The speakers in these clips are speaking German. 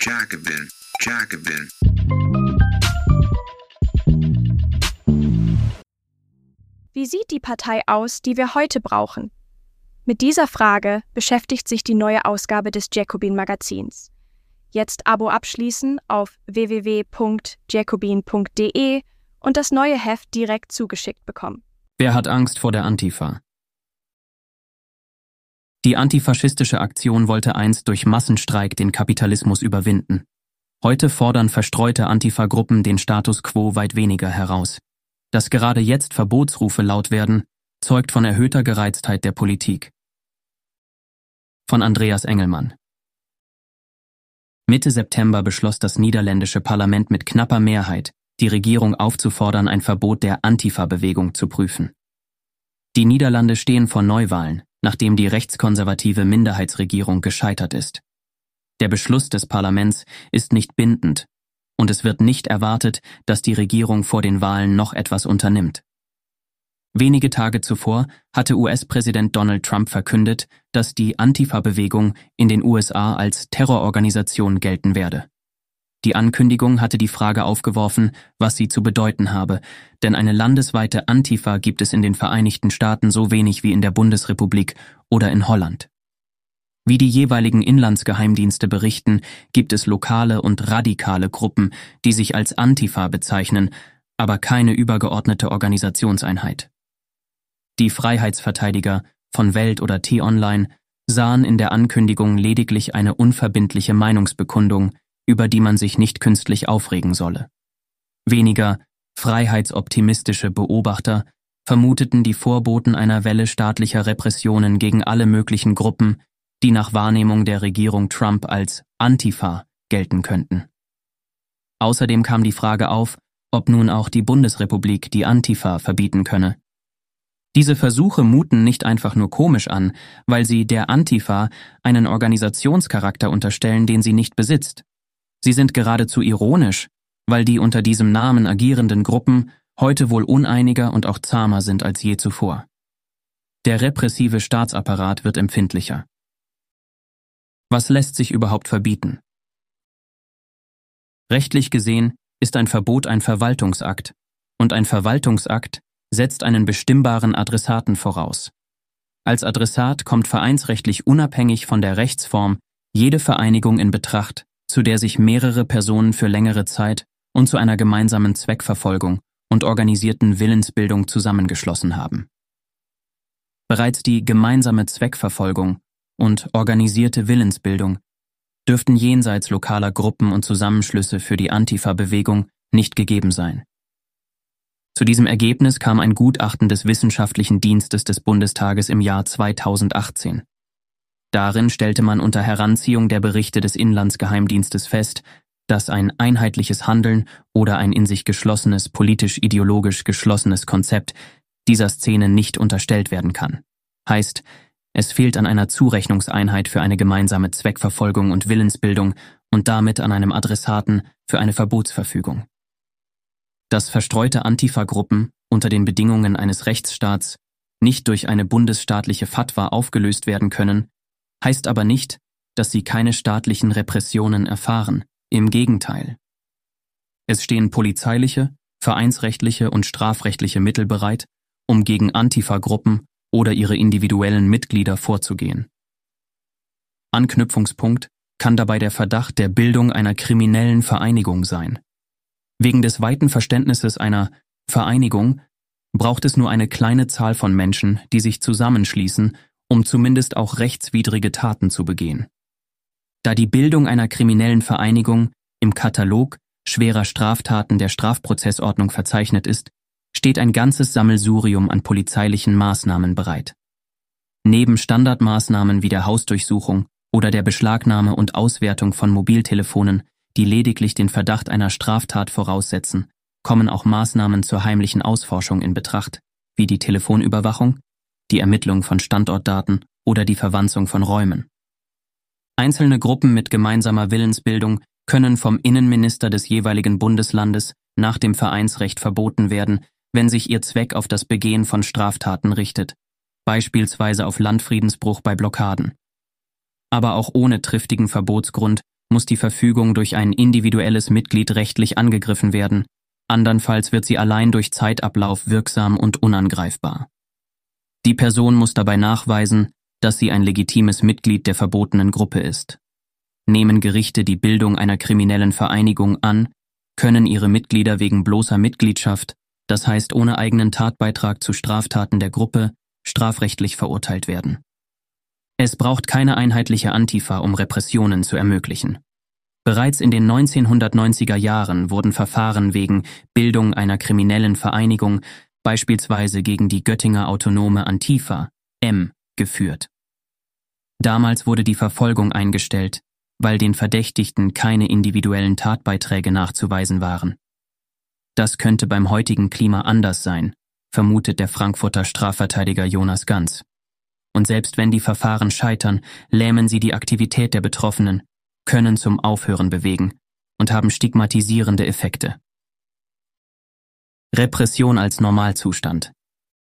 Jacobin, Jacobin. Wie sieht die Partei aus, die wir heute brauchen? Mit dieser Frage beschäftigt sich die neue Ausgabe des Jacobin-Magazins. Jetzt Abo abschließen auf www.jacobin.de und das neue Heft direkt zugeschickt bekommen. Wer hat Angst vor der Antifa? Die antifaschistische Aktion wollte einst durch Massenstreik den Kapitalismus überwinden. Heute fordern verstreute Antifa-Gruppen den Status quo weit weniger heraus. Dass gerade jetzt Verbotsrufe laut werden, zeugt von erhöhter Gereiztheit der Politik. Von Andreas Engelmann. Mitte September beschloss das niederländische Parlament mit knapper Mehrheit, die Regierung aufzufordern, ein Verbot der Antifa-Bewegung zu prüfen. Die Niederlande stehen vor Neuwahlen, nachdem die rechtskonservative Minderheitsregierung gescheitert ist. Der Beschluss des Parlaments ist nicht bindend, und es wird nicht erwartet, dass die Regierung vor den Wahlen noch etwas unternimmt. Wenige Tage zuvor hatte US-Präsident Donald Trump verkündet, dass die Antifa-Bewegung in den USA als Terrororganisation gelten werde. Die Ankündigung hatte die Frage aufgeworfen, was sie zu bedeuten habe, denn eine landesweite Antifa gibt es in den Vereinigten Staaten so wenig wie in der Bundesrepublik oder in Holland. Wie die jeweiligen Inlandsgeheimdienste berichten, gibt es lokale und radikale Gruppen, die sich als Antifa bezeichnen, aber keine übergeordnete Organisationseinheit. Die Freiheitsverteidiger von Welt oder T-Online sahen in der Ankündigung lediglich eine unverbindliche Meinungsbekundung, über die man sich nicht künstlich aufregen solle. Weniger freiheitsoptimistische Beobachter vermuteten die Vorboten einer Welle staatlicher Repressionen gegen alle möglichen Gruppen, die nach Wahrnehmung der Regierung Trump als Antifa gelten könnten. Außerdem kam die Frage auf, ob nun auch die Bundesrepublik die Antifa verbieten könne. Diese Versuche muten nicht einfach nur komisch an, weil sie der Antifa einen Organisationscharakter unterstellen, den sie nicht besitzt. Sie sind geradezu ironisch, weil die unter diesem Namen agierenden Gruppen heute wohl uneiniger und auch zahmer sind als je zuvor. Der repressive Staatsapparat wird empfindlicher. Was lässt sich überhaupt verbieten? Rechtlich gesehen ist ein Verbot ein Verwaltungsakt, und ein Verwaltungsakt setzt einen bestimmbaren Adressaten voraus. Als Adressat kommt vereinsrechtlich unabhängig von der Rechtsform jede Vereinigung in Betracht, zu der sich mehrere Personen für längere Zeit und zu einer gemeinsamen Zweckverfolgung und organisierten Willensbildung zusammengeschlossen haben. Bereits die gemeinsame Zweckverfolgung und organisierte Willensbildung dürften jenseits lokaler Gruppen und Zusammenschlüsse für die Antifa-Bewegung nicht gegeben sein. Zu diesem Ergebnis kam ein Gutachten des Wissenschaftlichen Dienstes des Bundestages im Jahr 2018. Darin stellte man unter Heranziehung der Berichte des Inlandsgeheimdienstes fest, dass ein einheitliches Handeln oder ein in sich geschlossenes, politisch-ideologisch geschlossenes Konzept dieser Szene nicht unterstellt werden kann. Heißt, es fehlt an einer Zurechnungseinheit für eine gemeinsame Zweckverfolgung und Willensbildung und damit an einem Adressaten für eine Verbotsverfügung. Dass verstreute Antifa-Gruppen unter den Bedingungen eines Rechtsstaats nicht durch eine bundesstaatliche Fatwa aufgelöst werden können, heißt aber nicht, dass sie keine staatlichen Repressionen erfahren. Im Gegenteil. Es stehen polizeiliche, vereinsrechtliche und strafrechtliche Mittel bereit, um gegen Antifa-Gruppen oder ihre individuellen Mitglieder vorzugehen. Anknüpfungspunkt kann dabei der Verdacht der Bildung einer kriminellen Vereinigung sein. Wegen des weiten Verständnisses einer Vereinigung braucht es nur eine kleine Zahl von Menschen, die sich zusammenschließen, um zumindest auch rechtswidrige Taten zu begehen. Da die Bildung einer kriminellen Vereinigung im Katalog schwerer Straftaten der Strafprozessordnung verzeichnet ist, steht ein ganzes Sammelsurium an polizeilichen Maßnahmen bereit. Neben Standardmaßnahmen wie der Hausdurchsuchung oder der Beschlagnahme und Auswertung von Mobiltelefonen, die lediglich den Verdacht einer Straftat voraussetzen, kommen auch Maßnahmen zur heimlichen Ausforschung in Betracht, wie die Telefonüberwachung, die Ermittlung von Standortdaten oder die Verwanzung von Räumen. Einzelne Gruppen mit gemeinsamer Willensbildung können vom Innenminister des jeweiligen Bundeslandes nach dem Vereinsrecht verboten werden, wenn sich ihr Zweck auf das Begehen von Straftaten richtet, beispielsweise auf Landfriedensbruch bei Blockaden. Aber auch ohne triftigen Verbotsgrund muss die Verfügung durch ein individuelles Mitglied rechtlich angegriffen werden, andernfalls wird sie allein durch Zeitablauf wirksam und unangreifbar. Die Person muss dabei nachweisen, dass sie ein legitimes Mitglied der verbotenen Gruppe ist. Nehmen Gerichte die Bildung einer kriminellen Vereinigung an, können ihre Mitglieder wegen bloßer Mitgliedschaft, das heißt ohne eigenen Tatbeitrag zu Straftaten der Gruppe, strafrechtlich verurteilt werden. Es braucht keine einheitliche Antifa, um Repressionen zu ermöglichen. Bereits in den 1990er Jahren wurden Verfahren wegen Bildung einer kriminellen Vereinigung, beispielsweise gegen die Göttinger Autonome Antifa, M, geführt. Damals wurde die Verfolgung eingestellt, weil den Verdächtigten keine individuellen Tatbeiträge nachzuweisen waren. Das könnte beim heutigen Klima anders sein, vermutet der Frankfurter Strafverteidiger Jonas Ganz. Und selbst wenn die Verfahren scheitern, lähmen sie die Aktivität der Betroffenen, können zum Aufhören bewegen und haben stigmatisierende Effekte. Repression als Normalzustand.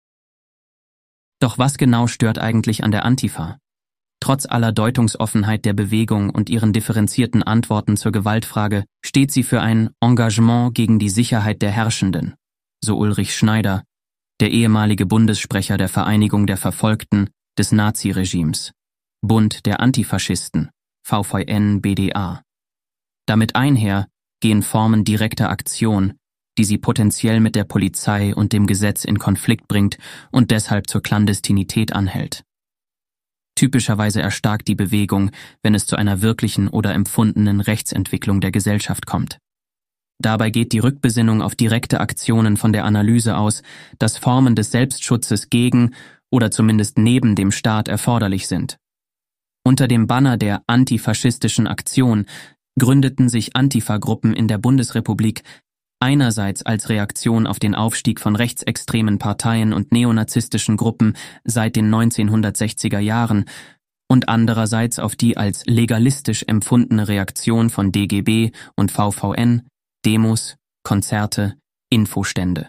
Doch was genau stört eigentlich an der Antifa? Trotz aller Deutungsoffenheit der Bewegung und ihren differenzierten Antworten zur Gewaltfrage steht sie für ein Engagement gegen die Sicherheit der Herrschenden, so Ulrich Schneider, der ehemalige Bundessprecher der Vereinigung der Verfolgten des Naziregimes, Bund der Antifaschisten, VVN-BDA. Damit einher gehen Formen direkter Aktion, die sie potenziell mit der Polizei und dem Gesetz in Konflikt bringt und deshalb zur Klandestinität anhält. Typischerweise erstarkt die Bewegung, wenn es zu einer wirklichen oder empfundenen Rechtsentwicklung der Gesellschaft kommt. Dabei geht die Rückbesinnung auf direkte Aktionen von der Analyse aus, dass Formen des Selbstschutzes gegen oder zumindest neben dem Staat erforderlich sind. Unter dem Banner der antifaschistischen Aktion gründeten sich Antifa-Gruppen in der Bundesrepublik einerseits als Reaktion auf den Aufstieg von rechtsextremen Parteien und neonazistischen Gruppen seit den 1960er Jahren und andererseits auf die als legalistisch empfundene Reaktion von DGB und VVN, Demos, Konzerte, Infostände.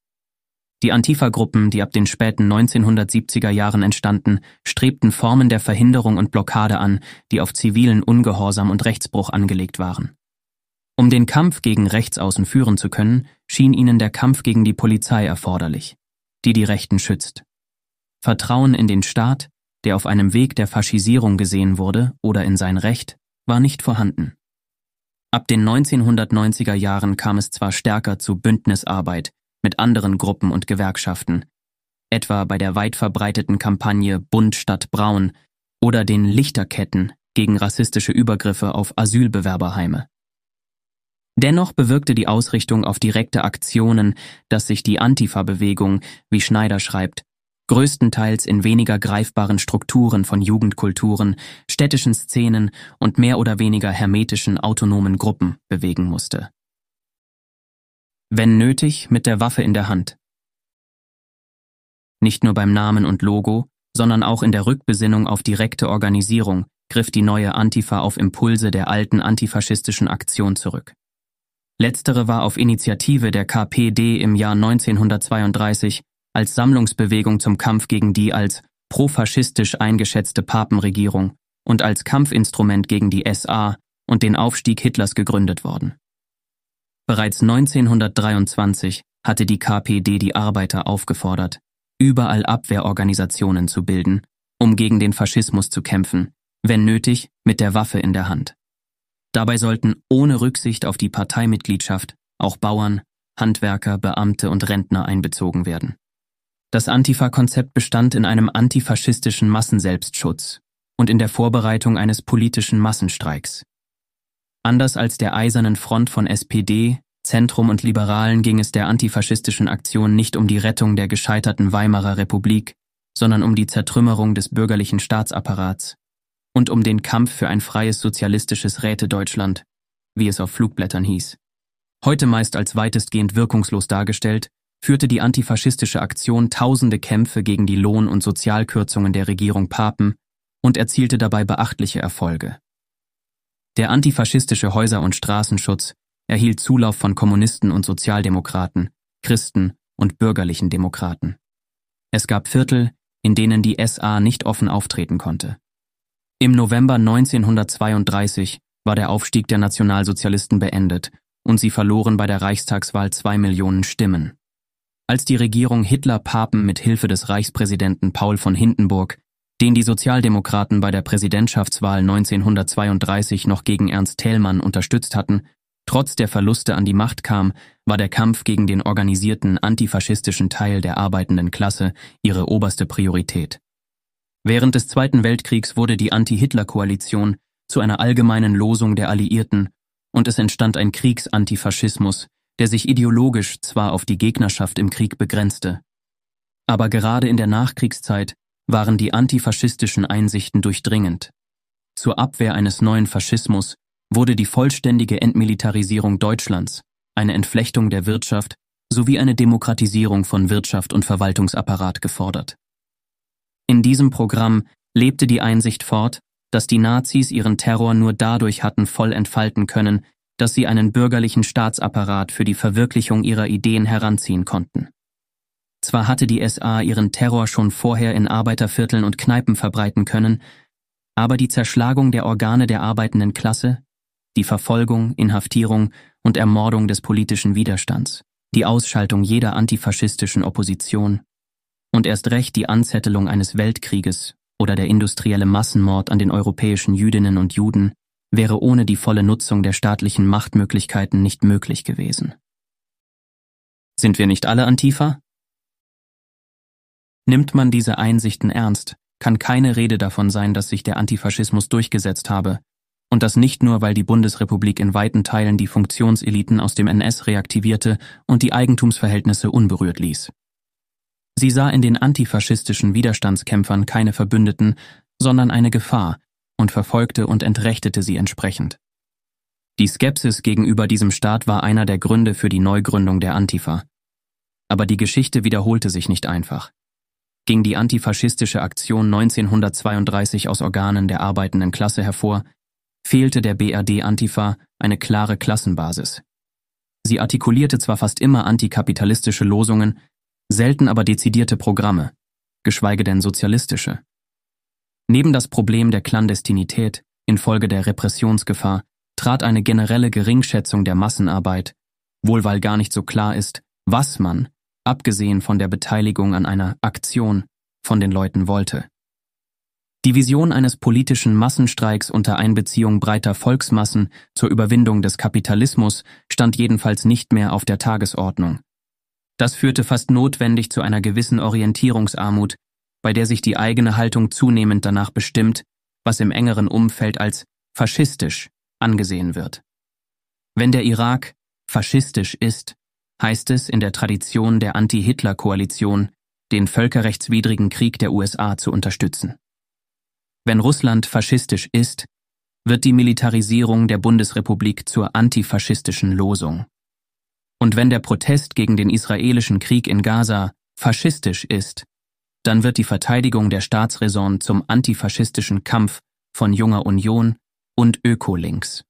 Die Antifa-Gruppen, die ab den späten 1970er Jahren entstanden, strebten Formen der Verhinderung und Blockade an, die auf zivilen Ungehorsam und Rechtsbruch angelegt waren. Um den Kampf gegen Rechtsaußen führen zu können, schien ihnen der Kampf gegen die Polizei erforderlich, die die Rechten schützt. Vertrauen in den Staat, der auf einem Weg der Faschisierung gesehen wurde, oder in sein Recht, war nicht vorhanden. Ab den 1990er Jahren kam es zwar stärker zu Bündnisarbeit mit anderen Gruppen und Gewerkschaften, etwa bei der weit verbreiteten Kampagne Bunt statt Braun oder den Lichterketten gegen rassistische Übergriffe auf Asylbewerberheime. Dennoch bewirkte die Ausrichtung auf direkte Aktionen, dass sich die Antifa-Bewegung, wie Schneider schreibt, größtenteils in weniger greifbaren Strukturen von Jugendkulturen, städtischen Szenen und mehr oder weniger hermetischen autonomen Gruppen bewegen musste. Wenn nötig, mit der Waffe in der Hand. Nicht nur beim Namen und Logo, sondern auch in der Rückbesinnung auf direkte Organisierung griff die neue Antifa auf Impulse der alten antifaschistischen Aktion zurück. Letztere war auf Initiative der KPD im Jahr 1932 als Sammlungsbewegung zum Kampf gegen die als profaschistisch eingeschätzte Papenregierung und als Kampfinstrument gegen die SA und den Aufstieg Hitlers gegründet worden. Bereits 1923 hatte die KPD die Arbeiter aufgefordert, überall Abwehrorganisationen zu bilden, um gegen den Faschismus zu kämpfen, wenn nötig mit der Waffe in der Hand. Dabei sollten ohne Rücksicht auf die Parteimitgliedschaft auch Bauern, Handwerker, Beamte und Rentner einbezogen werden. Das Antifa-Konzept bestand in einem antifaschistischen Massenselbstschutz und in der Vorbereitung eines politischen Massenstreiks. Anders als der Eisernen Front von SPD, Zentrum und Liberalen ging es der antifaschistischen Aktion nicht um die Rettung der gescheiterten Weimarer Republik, sondern um die Zertrümmerung des bürgerlichen Staatsapparats und um den Kampf für ein freies sozialistisches Rätedeutschland, wie es auf Flugblättern hieß. Heute meist als weitestgehend wirkungslos dargestellt, führte die antifaschistische Aktion tausende Kämpfe gegen die Lohn- und Sozialkürzungen der Regierung Papen und erzielte dabei beachtliche Erfolge. Der antifaschistische Häuser- und Straßenschutz erhielt Zulauf von Kommunisten und Sozialdemokraten, Christen und bürgerlichen Demokraten. Es gab Viertel, in denen die SA nicht offen auftreten konnte. Im November 1932 war der Aufstieg der Nationalsozialisten beendet und sie verloren bei der Reichstagswahl 2 Millionen Stimmen. Als die Regierung Hitler-Papen mit Hilfe des Reichspräsidenten Paul von Hindenburg, den die Sozialdemokraten bei der Präsidentschaftswahl 1932 noch gegen Ernst Thälmann unterstützt hatten, trotz der Verluste an die Macht kam, war der Kampf gegen den organisierten antifaschistischen Teil der arbeitenden Klasse ihre oberste Priorität. Während des Zweiten Weltkriegs wurde die Anti-Hitler-Koalition zu einer allgemeinen Losung der Alliierten und es entstand ein Kriegsantifaschismus, der sich ideologisch zwar auf die Gegnerschaft im Krieg begrenzte, aber gerade in der Nachkriegszeit waren die antifaschistischen Einsichten durchdringend. Zur Abwehr eines neuen Faschismus wurde die vollständige Entmilitarisierung Deutschlands, eine Entflechtung der Wirtschaft sowie eine Demokratisierung von Wirtschaft und Verwaltungsapparat gefordert. In diesem Programm lebte die Einsicht fort, dass die Nazis ihren Terror nur dadurch hatten voll entfalten können, dass sie einen bürgerlichen Staatsapparat für die Verwirklichung ihrer Ideen heranziehen konnten. Zwar hatte die SA ihren Terror schon vorher in Arbeitervierteln und Kneipen verbreiten können, aber die Zerschlagung der Organe der arbeitenden Klasse, die Verfolgung, Inhaftierung und Ermordung des politischen Widerstands, die Ausschaltung jeder antifaschistischen Opposition und erst recht die Anzettelung eines Weltkrieges oder der industrielle Massenmord an den europäischen Jüdinnen und Juden wäre ohne die volle Nutzung der staatlichen Machtmöglichkeiten nicht möglich gewesen. Sind wir nicht alle Antifa? Nimmt man diese Einsichten ernst, kann keine Rede davon sein, dass sich der Antifaschismus durchgesetzt habe, und das nicht nur, weil die Bundesrepublik in weiten Teilen die Funktionseliten aus dem NS reaktivierte und die Eigentumsverhältnisse unberührt ließ. Sie sah in den antifaschistischen Widerstandskämpfern keine Verbündeten, sondern eine Gefahr und verfolgte und entrechtete sie entsprechend. Die Skepsis gegenüber diesem Staat war einer der Gründe für die Neugründung der Antifa. Aber die Geschichte wiederholte sich nicht einfach. Ging die antifaschistische Aktion 1932 aus Organen der arbeitenden Klasse hervor, fehlte der BRD-Antifa eine klare Klassenbasis. Sie artikulierte zwar fast immer antikapitalistische Losungen, selten aber dezidierte Programme, geschweige denn sozialistische. Neben das Problem der Klandestinität infolge der Repressionsgefahr trat eine generelle Geringschätzung der Massenarbeit, wohl weil gar nicht so klar ist, was man, abgesehen von der Beteiligung an einer Aktion, von den Leuten wollte. Die Vision eines politischen Massenstreiks unter Einbeziehung breiter Volksmassen zur Überwindung des Kapitalismus stand jedenfalls nicht mehr auf der Tagesordnung. Das führte fast notwendig zu einer gewissen Orientierungsarmut, bei der sich die eigene Haltung zunehmend danach bestimmt, was im engeren Umfeld als faschistisch angesehen wird. Wenn der Irak faschistisch ist, heißt es in der Tradition der Anti-Hitler-Koalition, den völkerrechtswidrigen Krieg der USA zu unterstützen. Wenn Russland faschistisch ist, wird die Militarisierung der Bundesrepublik zur antifaschistischen Losung. Und wenn der Protest gegen den israelischen Krieg in Gaza faschistisch ist, dann wird die Verteidigung der Staatsräson zum antifaschistischen Kampf von Junger Union und Ökolinks.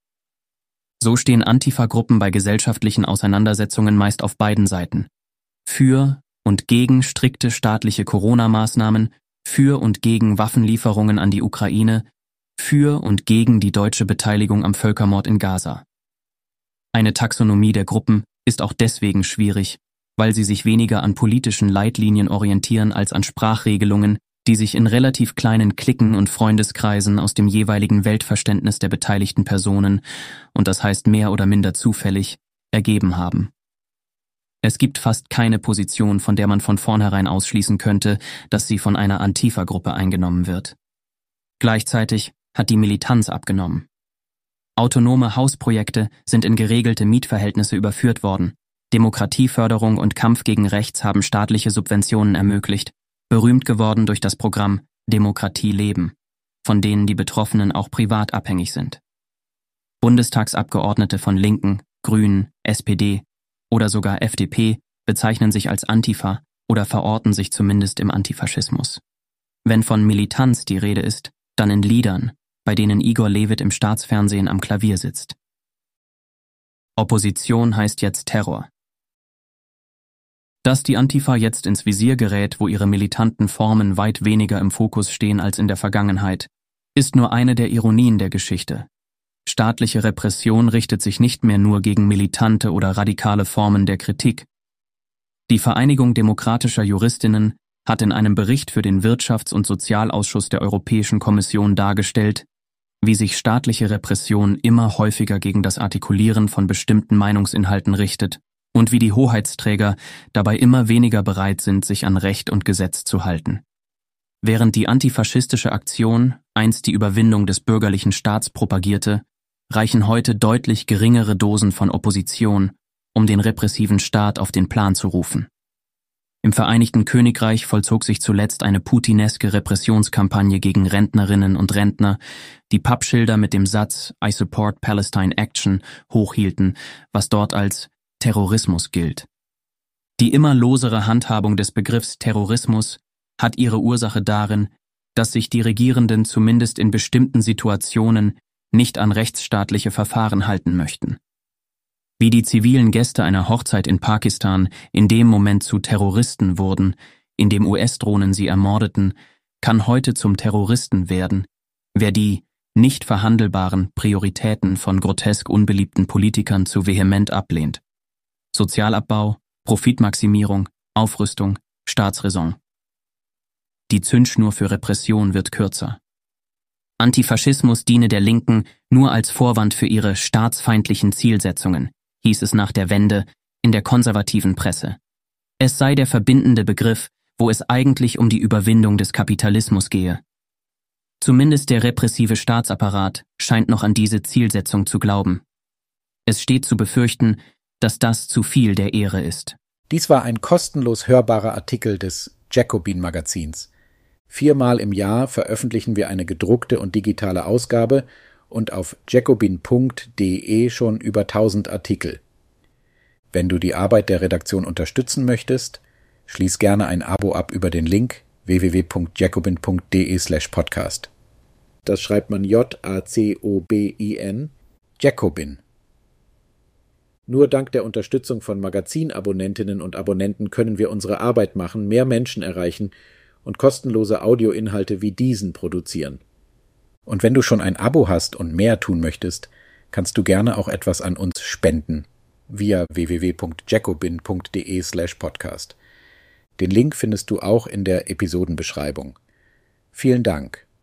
So stehen Antifa-Gruppen bei gesellschaftlichen Auseinandersetzungen meist auf beiden Seiten. Für und gegen strikte staatliche Corona-Maßnahmen, für und gegen Waffenlieferungen an die Ukraine, für und gegen die deutsche Beteiligung am Völkermord in Gaza. Eine Taxonomie der Gruppen ist auch deswegen schwierig, weil sie sich weniger an politischen Leitlinien orientieren als an Sprachregelungen, die sich in relativ kleinen Cliquen und Freundeskreisen aus dem jeweiligen Weltverständnis der beteiligten Personen, und das heißt mehr oder minder zufällig, ergeben haben. Es gibt fast keine Position, von der man von vornherein ausschließen könnte, dass sie von einer Antifa-Gruppe eingenommen wird. Gleichzeitig hat die Militanz abgenommen. Autonome Hausprojekte sind in geregelte Mietverhältnisse überführt worden. Demokratieförderung und Kampf gegen Rechts haben staatliche Subventionen ermöglicht, berühmt geworden durch das Programm Demokratie leben, von denen die Betroffenen auch privat abhängig sind. Bundestagsabgeordnete von Linken, Grünen, SPD oder sogar FDP bezeichnen sich als Antifa oder verorten sich zumindest im Antifaschismus. Wenn von Militanz die Rede ist, dann in Liedern, bei denen Igor Levit im Staatsfernsehen am Klavier sitzt. Opposition heißt jetzt Terror. Dass die Antifa jetzt ins Visier gerät, wo ihre militanten Formen weit weniger im Fokus stehen als in der Vergangenheit, ist nur eine der Ironien der Geschichte. Staatliche Repression richtet sich nicht mehr nur gegen militante oder radikale Formen der Kritik. Die Vereinigung demokratischer Juristinnen hat in einem Bericht für den Wirtschafts- und Sozialausschuss der Europäischen Kommission dargestellt, wie sich staatliche Repression immer häufiger gegen das Artikulieren von bestimmten Meinungsinhalten richtet und wie die Hoheitsträger dabei immer weniger bereit sind, sich an Recht und Gesetz zu halten. Während die antifaschistische Aktion einst die Überwindung des bürgerlichen Staats propagierte, reichen heute deutlich geringere Dosen von Opposition, um den repressiven Staat auf den Plan zu rufen. Im Vereinigten Königreich vollzog sich zuletzt eine putineske Repressionskampagne gegen Rentnerinnen und Rentner, die Pappschilder mit dem Satz "I support Palestine Action" hochhielten, was dort als Terrorismus gilt. Die immer losere Handhabung des Begriffs Terrorismus hat ihre Ursache darin, dass sich die Regierenden zumindest in bestimmten Situationen nicht an rechtsstaatliche Verfahren halten möchten. Wie die zivilen Gäste einer Hochzeit in Pakistan in dem Moment zu Terroristen wurden, in dem US-Drohnen sie ermordeten, kann heute zum Terroristen werden, wer die nicht verhandelbaren Prioritäten von grotesk unbeliebten Politikern zu vehement ablehnt. Sozialabbau, Profitmaximierung, Aufrüstung, Staatsräson. Die Zündschnur für Repression wird kürzer. Antifaschismus diene der Linken nur als Vorwand für ihre staatsfeindlichen Zielsetzungen, hieß es nach der Wende in der konservativen Presse. Es sei der verbindende Begriff, wo es eigentlich um die Überwindung des Kapitalismus gehe. Zumindest der repressive Staatsapparat scheint noch an diese Zielsetzung zu glauben. Es steht zu befürchten, dass das zu viel der Ehre ist. Dies war ein kostenlos hörbarer Artikel des Jacobin-Magazins. 4-mal im Jahr veröffentlichen wir eine gedruckte und digitale Ausgabe und auf jacobin.de schon über 1000 Artikel. Wenn du die Arbeit der Redaktion unterstützen möchtest, schließ gerne ein Abo ab über den Link www.jacobin.de/podcast. Das schreibt man Jacobin, Jacobin. Nur dank der Unterstützung von Magazinabonnentinnen und Abonnenten können wir unsere Arbeit machen, mehr Menschen erreichen und kostenlose Audioinhalte wie diesen produzieren. Und wenn du schon ein Abo hast und mehr tun möchtest, kannst du gerne auch etwas an uns spenden via www.jacobin.de/podcast. Den Link findest du auch in der Episodenbeschreibung. Vielen Dank.